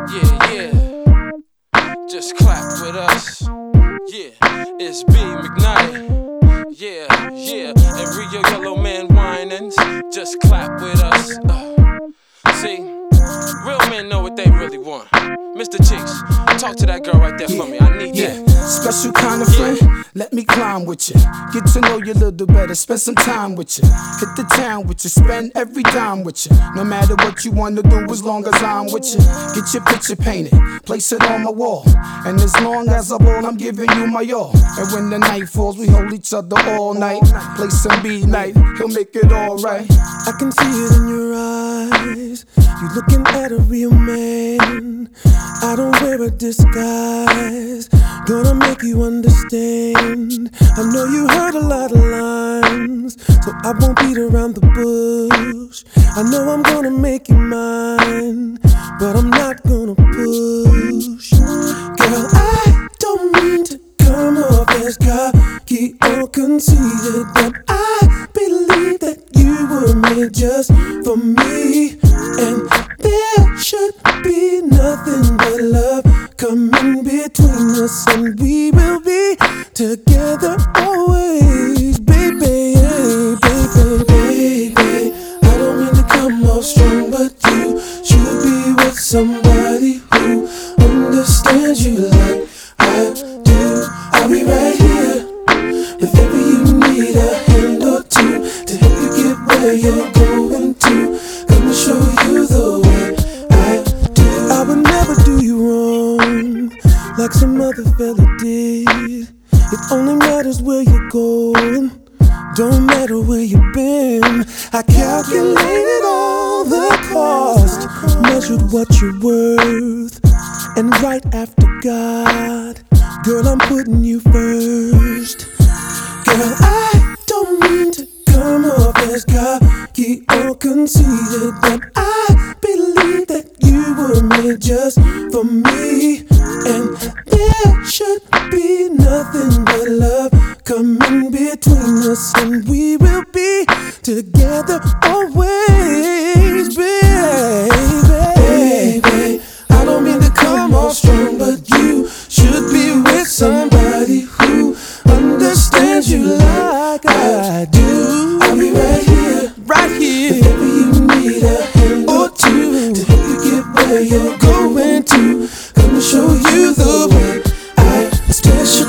Yeah, yeah. Just clap with us. Yeah, it's B McKnight. Yeah, yeah. And Rio Yellow Man Winans. Just clap with us. See, real men know what they really want. Mr. Cheeks, talk to that girl right there for me. I need that. Special kind of friend, let me climb with you. Get to know you a little better, spend some time with you. Hit the town with you, spend every dime with you. No matter what you wanna do, as long as I'm with you. Get your picture painted, place it on my wall. And as long as I ball, I'm giving you my all. And when the night falls, we hold each other all night. Play some B-night, he'll make it alright. I can see it in your eyes. You looking at a real man. I don't wear a disguise. Gonna make you understand. I know you heard a lot of lines, so I won't beat around the bush. I know I'm gonna make you mine, but I'm not gonna push. Girl, I don't mean to come off as cocky or conceited, but I believe that you were made just for me. And there should be nothing but love coming between us, and we will be together always, baby, baby, baby. I don't mean to come off strong, but you should be with somebody who understands you like I do. I'll be right here if ever you need a hand or two to help you get where you're going to. Gonna show you the way I do. I would never do you wrong like some other fella did. It only matters where you're going, don't matter where you've been. I calculated all the cost, measured what you're worth, and right after God, girl, I'm putting you first. Girl, I don't mean to come off as cocky or conceited, but I believe that you were made just for me. And there should be nothing but love coming between us, and we will be together always, baby. Baby, I don't mean to come off strong, but you should be with somebody who understands you like I do. I'll be right here, if ever you need a hand or two to help you get where you're going to. Gonna show you the way I special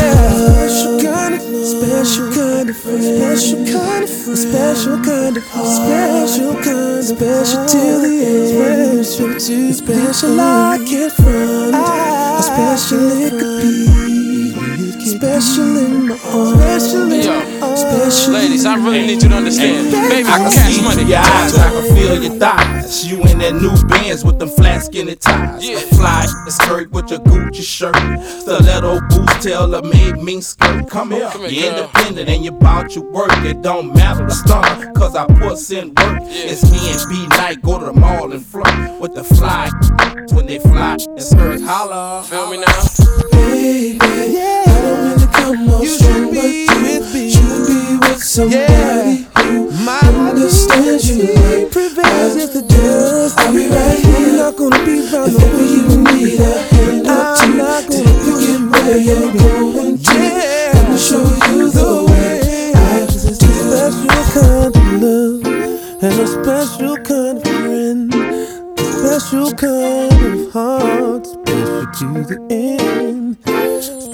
kind of love, special kind of friend, special kind of heart, special till the end, special I can't front, a special it could be, special in my arms, special. Ladies, I really need you to understand. Baby, I can cash see money. your eyes, I can feel your thighs. You in that new Benz with them flat skinny ties. Yeah. Fly skirt with your Gucci shirt. Stiletto boots, tailor made mink skirt. Come here, you're girl. independent and you bout your work. It don't matter the stunner, cause I puts in work. It's me and B-Night, go to the mall and flirt with the fly. When they fly and skirts holla. Feel me now? Baby, I don't mean to come off strong, but you should be with somebody who understands you like prevails if the does. I'll be right here, I'm not gonna be around if ever you need a hand or two to help you get where you're going to. Gonna show you the way I do. Special kind of love and a special kind of friend, special kind of heart, special to the end.